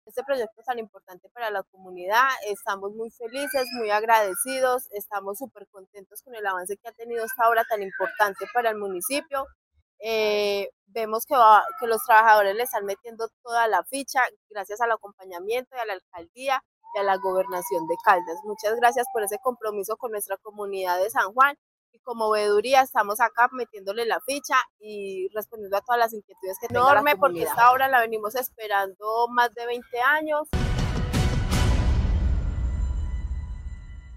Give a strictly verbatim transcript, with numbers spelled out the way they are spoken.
este proyecto tan importante para la comunidad. Estamos muy felices, muy agradecidos, estamos súper contentos con el avance que ha tenido esta obra tan importante para el municipio. Eh, vemos que, va, que los trabajadores le están metiendo toda la ficha gracias al acompañamiento y a la alcaldía y a la gobernación de Caldas. Muchas gracias por ese compromiso con nuestra comunidad de San Juan. Y como veeduría estamos acá metiéndole la ficha y respondiendo a todas las inquietudes que tenga la comunidad. Enorme, porque esta obra la venimos esperando más de veinte años.